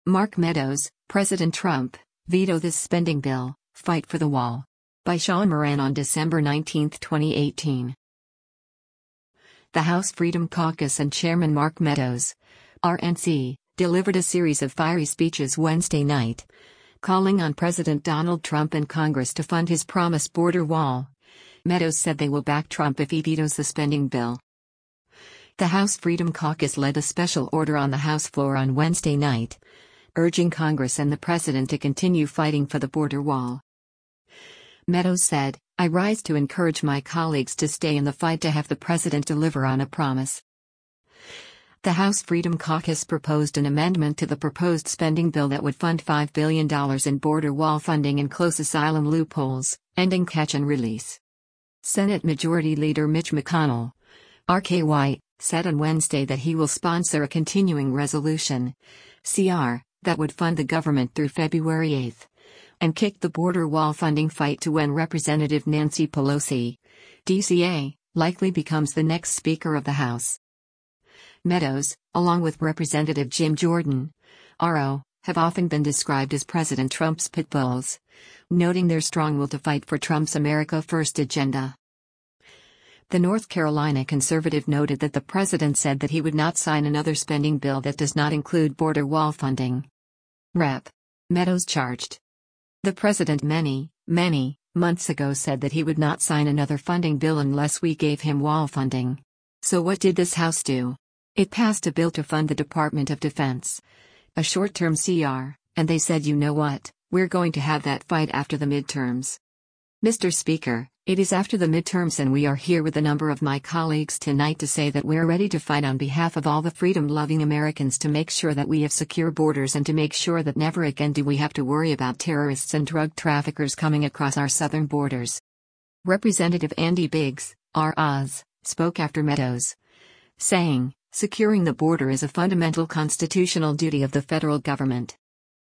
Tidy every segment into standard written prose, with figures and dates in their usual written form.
Mark Meadows, President Trump, veto this spending bill, fight for the wall. By Sean Moran on December 19, 2018. The House Freedom Caucus and Chairman Mark Meadows, RNC, delivered a series of fiery speeches Wednesday night, calling on President Donald Trump and Congress to fund his promised border wall. Meadows said they will back Trump if he vetoes the spending bill. The House Freedom Caucus led a special order on the House floor on Wednesday night, urging Congress and the President to continue fighting for the border wall. Meadows said, "I rise to encourage my colleagues to stay in the fight to have the President deliver on a promise." The House Freedom Caucus proposed an amendment to the proposed spending bill that would fund $5 billion in border wall funding and close asylum loopholes, ending catch and release. Senate Majority Leader Mitch McConnell, RKY, said on Wednesday that he will sponsor a continuing resolution, CR, that would fund the government through February 8, and kick the border wall funding fight to when Representative Nancy Pelosi, DCA, likely becomes the next Speaker of the House. Meadows, along with Representative Jim Jordan, RO, have often been described as President Trump's pit bulls, noting their strong will to fight for Trump's America First agenda. The North Carolina conservative noted that the president said that he would not sign another spending bill that does not include border wall funding. Rep. Meadows charged. The president many months ago said that he would not sign another funding bill unless we gave him wall funding. So what did this House do? It passed a bill to fund the Department of Defense, a short-term CR, and they said, you know what, we're going to have that fight after the midterms. Mr. Speaker, it is after the midterms and we are here with a number of my colleagues tonight to say that we're ready to fight on behalf of all the freedom-loving Americans to make sure that we have secure borders and to make sure that never again do we have to worry about terrorists and drug traffickers coming across our southern borders. Representative Andy Biggs, R.Oz., spoke after Meadows, saying, securing the border is a fundamental constitutional duty of the federal government.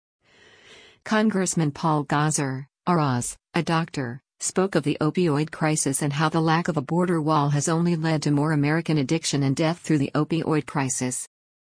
Congressman Paul Gosar, R.Oz., a doctor, spoke of the opioid crisis and how the lack of a border wall has only led to more American addiction and death through the opioid crisis.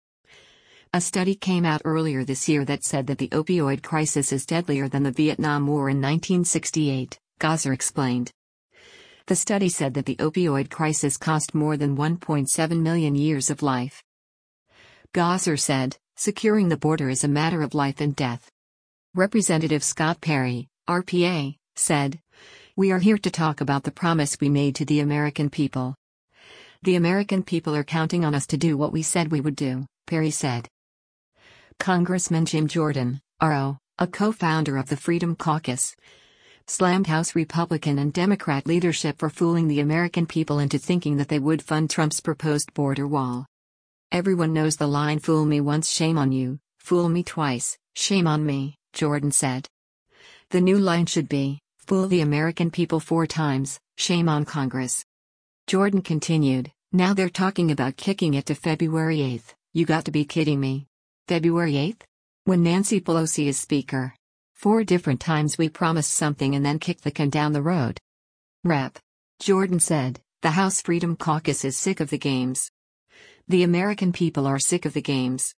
A study came out earlier this year that said that the opioid crisis is deadlier than the Vietnam War in 1968, Gosar explained. The study said that the opioid crisis cost more than 1.7 million years of life. Gosar said, securing the border is a matter of life and death. Representative Scott Perry, RPA, said, we are here to talk about the promise we made to the American people. The American people are counting on us to do what we said we would do, Perry said. Congressman Jim Jordan, RO, a co-founder of the Freedom Caucus, slammed House Republican and Democrat leadership for fooling the American people into thinking that they would fund Trump's proposed border wall. Everyone knows the line, fool me once, shame on you, fool me twice, shame on me, Jordan said. The new line should be, fool the American people 4 times, shame on Congress. Jordan continued, now they're talking about kicking it to February 8th, you got to be kidding me. February 8th? When Nancy Pelosi is Speaker. 4 different times we promised something and then kicked the can down the road. Rep. Jordan said, the House Freedom Caucus is sick of the games. The American people are sick of the games.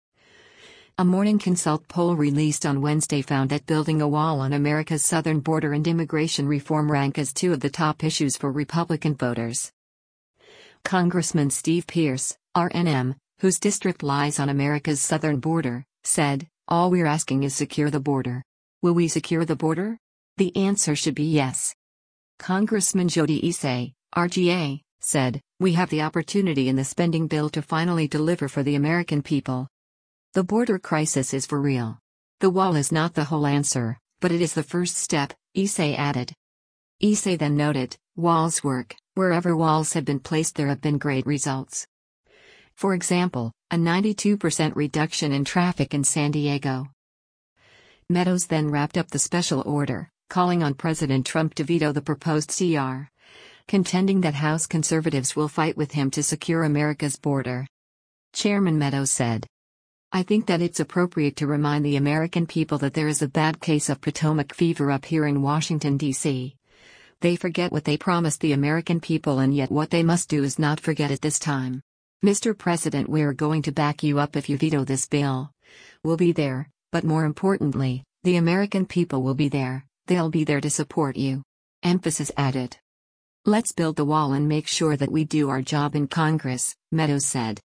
A Morning Consult poll released on Wednesday found that building a wall on America's southern border and immigration reform rank as 2 of the top issues for Republican voters. Congressman Steve Pearce, RNM, whose district lies on America's southern border, said, all we're asking is secure the border. Will we secure the border? The answer should be yes. Congressman Jody Issei, RGA, said, we have the opportunity in the spending bill to finally deliver for the American people. The border crisis is for real. The wall is not the whole answer, but it is the first step, Issei added. Issei then noted, walls work, wherever walls have been placed there have been great results. For example, a 92% reduction in traffic in San Diego. Meadows then wrapped up the special order, calling on President Trump to veto the proposed CR, contending that House conservatives will fight with him to secure America's border. Chairman Meadows said, I think that it's appropriate to remind the American people that there is a bad case of Potomac fever up here in Washington, D.C. They forget what they promised the American people, and yet what they must do is not forget it this time. Mr. President, we're going to back you up if you veto this bill, We'll be there, but more importantly, the American people will be there, they'll be there to support you. Emphasis added. Let's build the wall and make sure that we do our job in Congress, Meadows said.